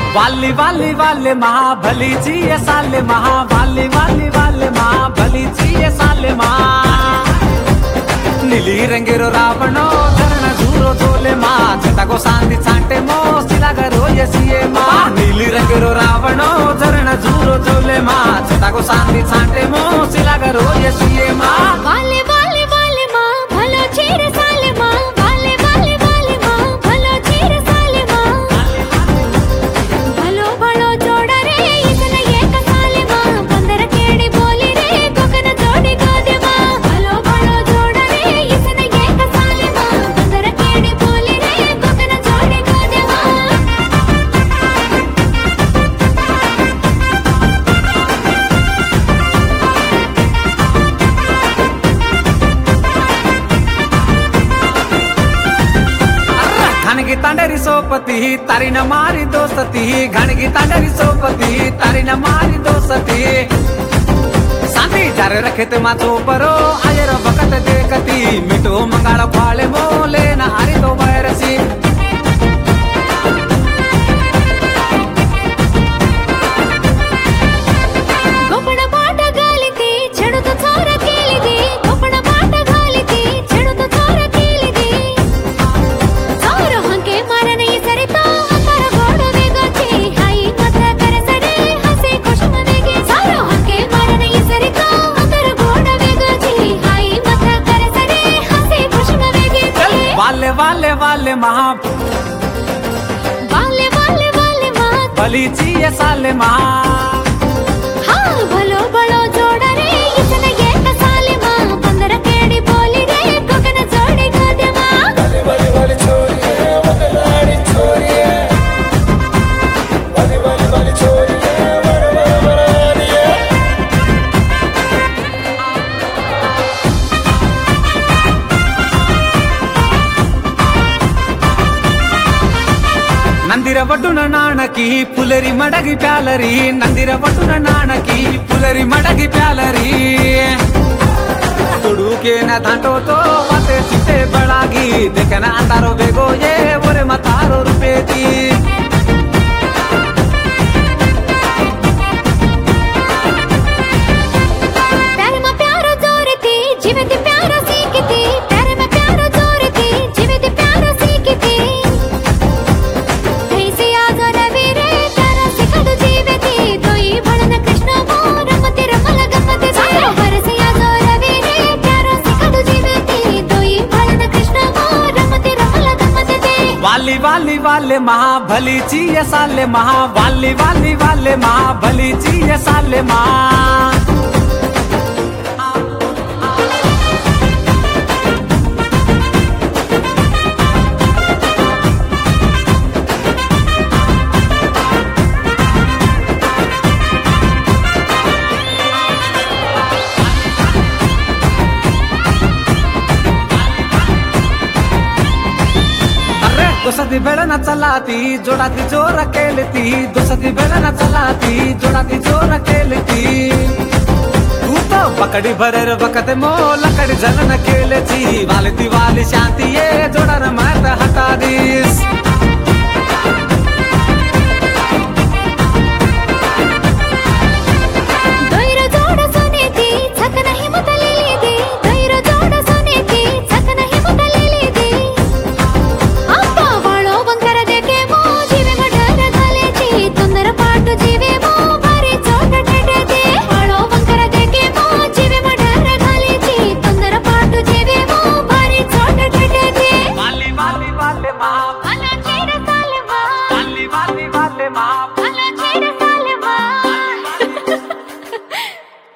वाली वाली वाले महा भली जी ये साले महा वाली वाली वाले महा भली जी ये साले महा नीली रंगेरो रावणो धरण झूरो झोले मा जटाको सांदी छांटे मो सिलागरो यसिए मा नीली रंगेरो रावणो धरण झूरो झोले मा जटाको सांदी छांटे मो सिलागरो यसिए मा वाले वाले वाले मा भलो चेर साले मा वाले वाले वाले मा भलो चेर साले मा भलो भलो जोड़ रे इसने एक साले मा बंदर केड़ी बोली रे कोकन जोड़ी गोदे मा भलो भलो जोड़ रे इसने एक साले मा बंदर केड़ी बोली रे कोकन जोड़ी गोदे मा घणगी तांडरी सोपती तारी न मारी दोस्ती घणगी तांडरी सोपती तारी न मारी दोस्ती शांति जारे रखे माचो परो आयर बकत देखती मिठो मंगाळ फाळे मोले न हारी तो बैरसी गोपण पाट गालिती చెడుత చోర కేలిది गोपण पाट गालिती చెడుత చోర కేలిది చోర హంకే మారనే సరితా అంతర గోడ వేగొచ్చి హై మత్ర కరసడే హసి ఖుషమనేగే చోర హంకే మారనే సరితా అంతర గోడ వేగొచ్చి హై మత్ర కరసడే హసి ఖుషమనేగే वाले वाले वाले महा वाले वाले वाले मा भली जी ये साले महा हाँ भलो भलो जोड़ रे इसने एक साले मा बंदर केड़ी बोली रे कोकन जोड़ी गोदे मा वाली वाली वाली छोरी है वदलाड़ी छोरी है वाली वाली वाली छोरी है वरवरवरानी है ನಂದಿರ ಬಡ್ಡುನ ನಾಣಕಿ ಪುಲರಿ ಮಡಗಿ ಪ್ಯಾಲರಿ ನಂದಿರ ಬಡ್ಡುನ ನಾಣಕಿ ಪುಲರಿ ಮಡಗಿ ಪ್ಯಾಲರಿ ತುಡುಕೆ ನ ಧಾಂಟೋ ತೋ ವಾತೆ ಚಿಟ್ಟೆ ಬಳಾಗಿ ದೇಖನ ಅಂತಾರೋ ಬೇಗೋ ಯೇ ಒರೆ ಮತಾರೋ ರೂಪೇತಿ प्यार में प्यार जोरती जीवित प्यार सीखती प्यार में प्यार जोरती जीवित प्यार सीखती कैसे आज रवि रे प्यार सिखद जीवती दोई भणन कृष्ण रमती रमल गमती सारो हरसे आज रवि रे प्यार सिखद जीवती दोई भणन कृष्ण रमती रमल गमती ते वाली वाली वाले महा भली जी ये साले महा वाली वाली वाले महा भली जी ये साले महा दुसदी बेळन चलाती जोडाती जोर केलती दुसदी बेळन चलाती जोडाती जोर केलती तू तो पकड़ी भरेर बकते मो लकड़ी जलन केलती वालती वाली शांति ये जोडर मात हटा दीस दोईर जोड़ सुनेती छकन हिम्मत लेली दी दोईर जोड़ सुनेती छकन हिम्मत लेली दी अप्पा वाळो वंकर देखे मो जीवे मडर घालेची तोंदर पाटू जीवे मो भारी चोट ठेठेती वाळो वंकर देखे मो जीवे मडर घालेची तोंदर पाटू जीवे मो भारी चोट ठेठेती वाली वाली वाले महा भलो चेर साले मा वाली वाली वाले महा